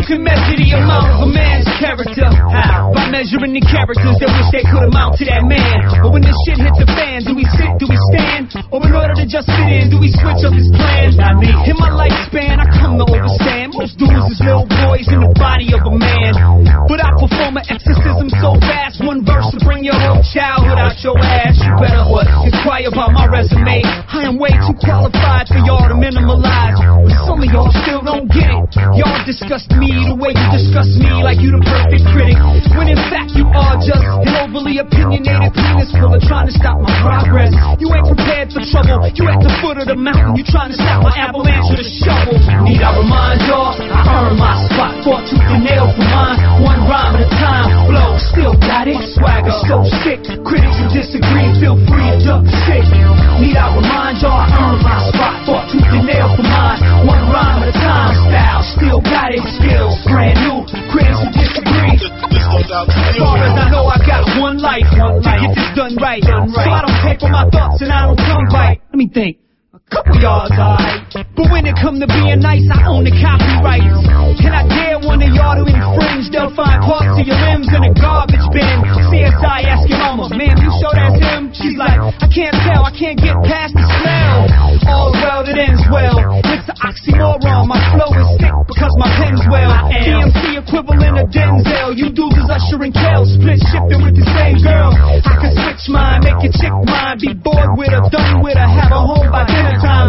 You can measure the amount of a man's character by measuring the characters that wish they could amount to that man. But when this shit hits the fan, do we sit, do we stand? Or in order to just fit in, do we switch up his plans? In my lifespan, I come to overstand. Most dudes is little boys in the body of a man. But I perform an exorcism so fast, one verse to bring your whole childhood out your ass. You better inquire about my resume. I am way too qualified for y'all to minimalize. But some of y'all still don't get it. Y'all disgust me the way you discuss me, like you the perfect critic, when in fact you are just an overly opinionated penis full of trying to stop my progress. You ain't prepared for trouble. You at the foot of the mountain. You trying to stop my avalanche with a shovel. Need I remind y'all, I earn my spot, fought tooth and nail for mine, one rhyme at a time. Flow, still got it, swagger so sick. Critics who disagree, feel free to duck sick. Need I remind y'all, I earn my spot, fought tooth and nail for mine, one rhyme at a time. Style, still got it, skills brand new. Critics who disagree. As far as I know, I got one life to get this done right. So I don't paper my thoughts and I don't tongue bite. Let me think. A couple y'all's alright, but when it come to being nice, I own the copyrights. And I dare one of y'all to infringe. They'll find parts of your limbs in a garbage bin. CSI ask your mama, ma'am, you sure that's him? She's like, I can't tell, I can't get past the smell. All well that ends well. It's an oxymoron, my flow is sick because my pen's well. DMC equivalent of Denzel. You dudes is Usher and Kel, split shifting with the same girl. I can switch mine, make your chick mine, be bored with her, done with her, have her home by dinner time.